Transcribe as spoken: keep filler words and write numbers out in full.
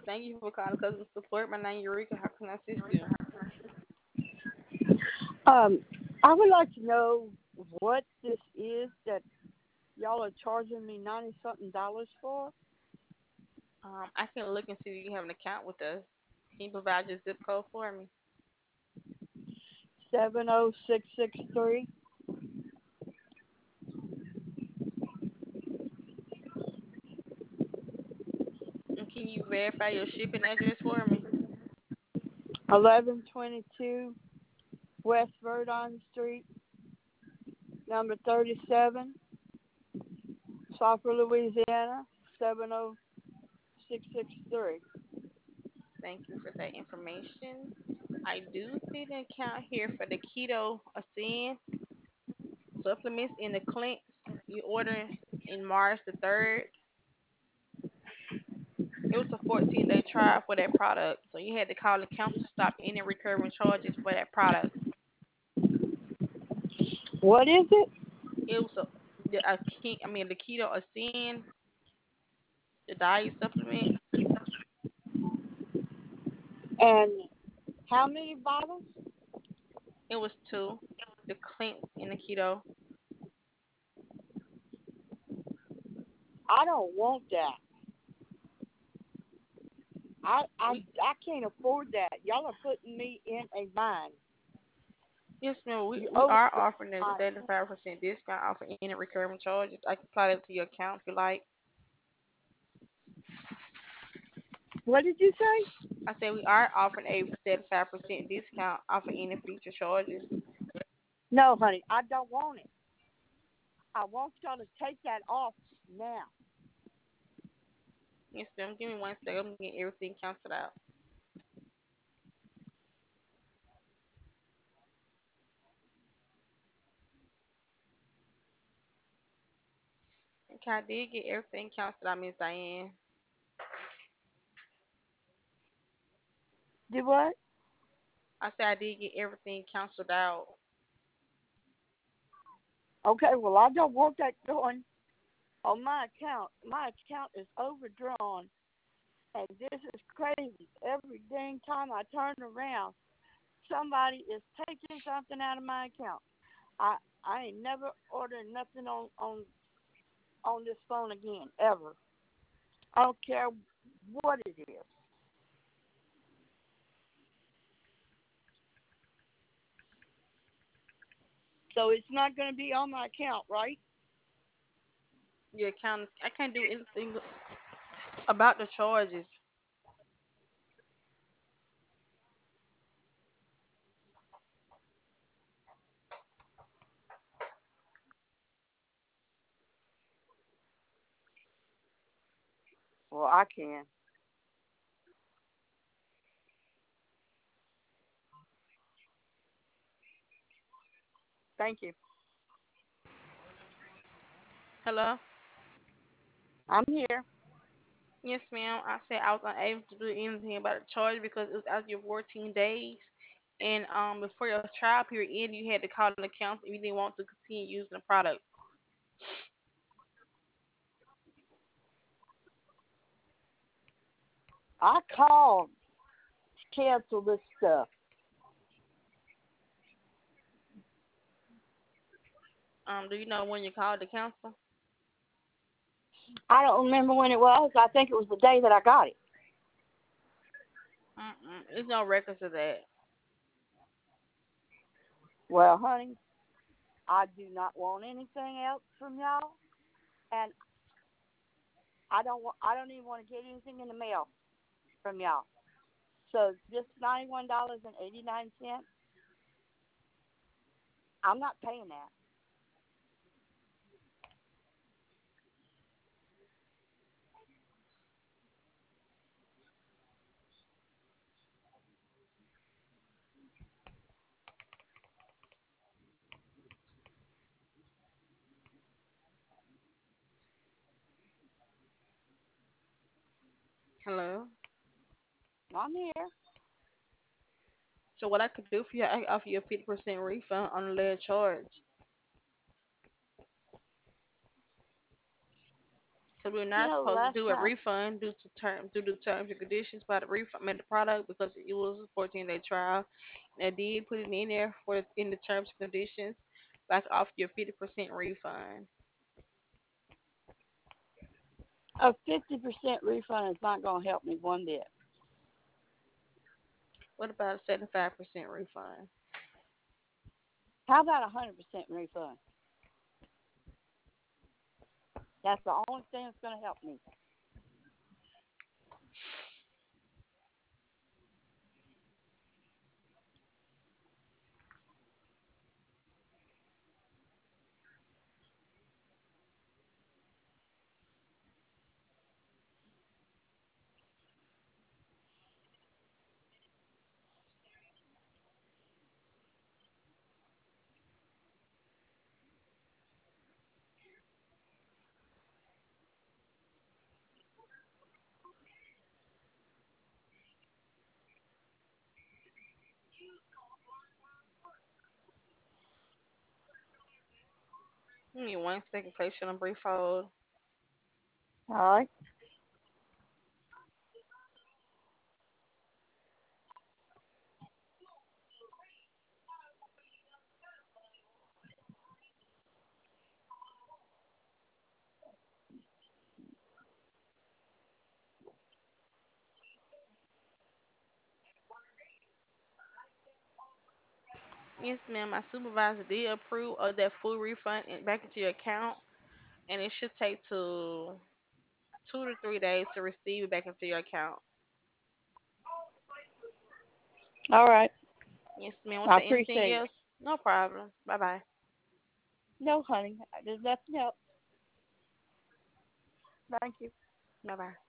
Thank you for calling customer support. My name is Eureka. How can I assist you? Um, I would like to know what this is that y'all are charging me ninety something dollars for. Um, I can look and see if you have an account with us. Can you provide your zip code for me? Seven oh six six three. And can you verify your shipping address for me? Eleven twenty two West Verdon Street, number thirty seven, Saukville, Louisiana, seven oh six six three. Thank you for that information. I do see the account here for the keto ascend supplements in the clinks. You ordered in March the third. It was a fourteen day trial for that product. So you had to call the council to stop any recurring charges for that product. What is it? It was a, the a king, I mean the keto ascend, the diet supplement. And how many bottles? It was two. The clinks and the keto. I don't want that. I I We I can't afford that. Y'all are putting me in a bind. yes, ma'am. We You we over are offering a my seventy five percent discount off of any recurring charges. I can apply that to your account if you like. What did you say? I said we are offering a seventy five percent discount off of any future charges. No, honey, I don't want it. I want y'all to take that off now. Yes, ma'am. Give me one second. I'm getting everything canceled out. Okay, I did get everything canceled out, Miss Diane. Do what? I said I did get everything canceled out. Okay, well, I don't want that going on my account. My account is overdrawn, and this is crazy. Every dang time I turn around, somebody is taking something out of my account. I I ain't never ordered nothing on on on this phone again ever. I don't care what it is. So it's not going to be on my account, right? Your account, I can't do anything about the charges. Well, I can. Thank you. Hello? I'm here. Yes, ma'am. I said I was unable to do anything about the charge because it was out your fourteen days. And um, before your trial period ended, you had to call the council if you didn't want to continue using the product. I called to cancel this stuff. Um, do you know when you called the council? I don't remember when it was. I think it was the day that I got it. Mm-mm. There's no records of that. Well, honey, I do not want anything else from y'all, and I don't want. I don't even want to get anything in the mail from y'all. So this ninety-one dollars and eighty-nine cents, I'm not paying that. Hello? I'm here. So what I could do for you, I could offer you a fifty percent refund on the lead charge. Because we're You not know, supposed to last do a time. refund due to term due to terms and conditions by the refund made the product because it was a fourteen day trial. And I did put it in there for in the terms and conditions, like off your fifty percent refund. A fifty percent refund is not going to help me one bit. What about a seventy five percent refund? How about a one hundred percent refund? That's the only thing that's going to help me. Give me one second, place you on a brief hold. All right. Yes, ma'am. My supervisor did approve of that full refund in- back into your account, and it should take to two to three days to receive it back into your account. All right. Yes, ma'am. Was I there anything appreciate it. else? No problem. Bye bye. No, honey. There's nothing else. Thank you. Bye bye.